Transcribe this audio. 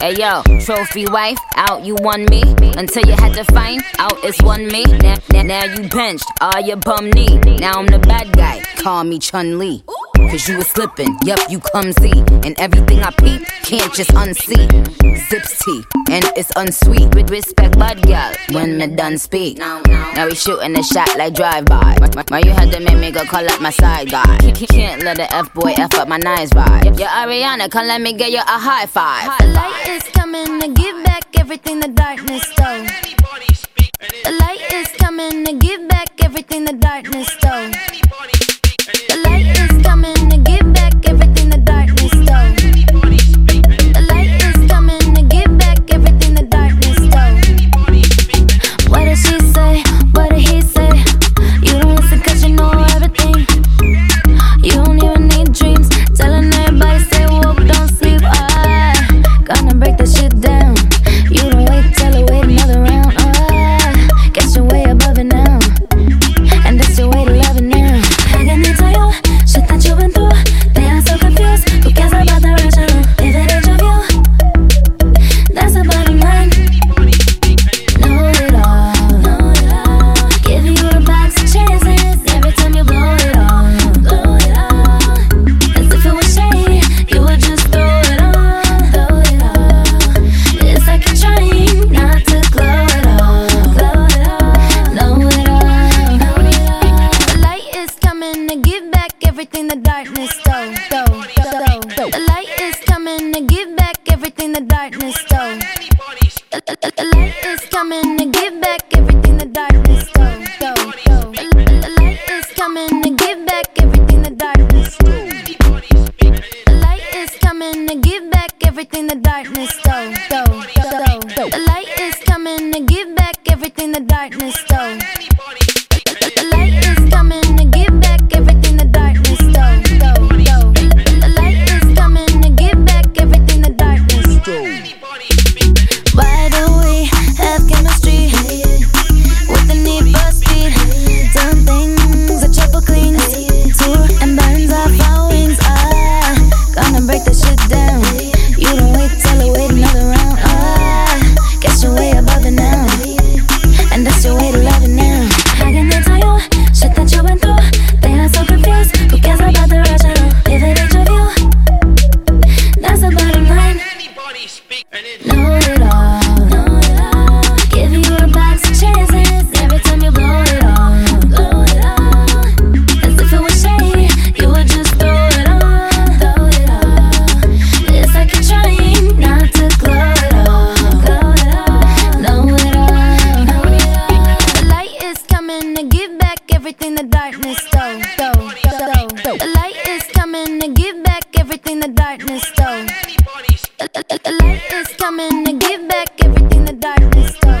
Hey yo, trophy wife, out you won me. Until you had to find out it's one me. Now you benched, all your bum knee. Now I'm the bad guy, call me Chun-Li. Cause you was slipping, yup, you clumsy. And everything I peep, can't just unsee. Zips tea, and it's unsweet. With respect, bud girl, when me done speak. Now we shooting a shot like drive-by. Why you had to make me go call up my side guy? Can't let the F-boy F up my nice vibe. Yo, Ariana, come let me get you a high five. The light is coming to give back everything the darkness stole. The light is coming to give back everything the darkness stole. The light is coming to give back everything the darkness stole. The light is coming to give back everything the darkness stole. What did she say? What did he say? You don't listen cause you know everything. You don't even need dreams. Telling everybody stay woke, don't sleep. Gonna break that shit down. You don't wait, tell her wait another round. Guess you're way above it now. And that's your way to love it now. I can tell you shit that you've been through. They are so confused. Who cares about the rational? If it ain't your view, that's the bottom line. Know it all, know it all. Give you a box of chances every time you blow it all, blow it all. As if it was shady, you would just throw it all, throw it all. It's like you're trying not to glow it all, glow it all. Know it all, know it all. The light is coming to give back everything the darkness stole. The light is coming to give back everything the darkness stole. The light is coming to give back everything the darkness stole. The light is coming to give back everything the darkness stole. The light is coming to give back everything the darkness stole. The light is coming to give back everything the darkness stole. The light is coming to give back everything the darkness stole. The light is coming to give back everything the darkness stole. Why do we have chemistry with the need for speed? Done things that triple cleans, tour and burns off our wings. Gonna break that shit down. You don't wait, tell her wait another round. Guess you're way above it now. And that's your way to love it now. I can tell you shit that you went through. They are so confused. Who cares about the rational? If it ain't your view, that's the bottom line. Know it all, know it all. Give you a box of chances every time you blow it all, blow it all. As if it was shady, you would just throw it all, throw it all. It's like you're trying not to glow it all, glow it all. Know it all, know it all. The light is coming to give back everything the darkness stole. The light is coming to give back everything the darkness stole. The light is coming to give back everything the darkness stole.